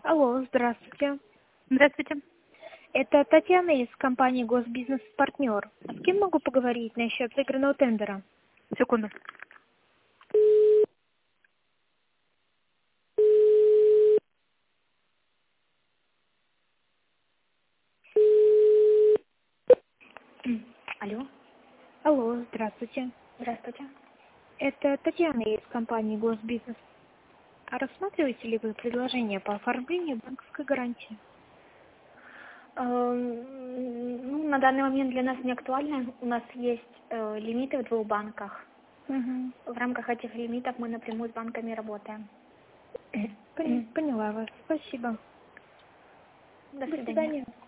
Алло, здравствуйте. Здравствуйте. Это Татьяна из компании «Госбизнес Партнер». С кем могу поговорить насчет выигранного тендера? Секунду. Алло, Алло, здравствуйте. здравствуйте. Это Татьяна из компании «Госбизнес». А рассматриваете ли вы предложение по оформлению банковской гарантии? Ну, на данный момент для нас не актуально. У нас есть лимиты в двух банках. Угу. В рамках этих лимитов мы напрямую с банками работаем. Поняла вас. Спасибо. До До свидания. свидания.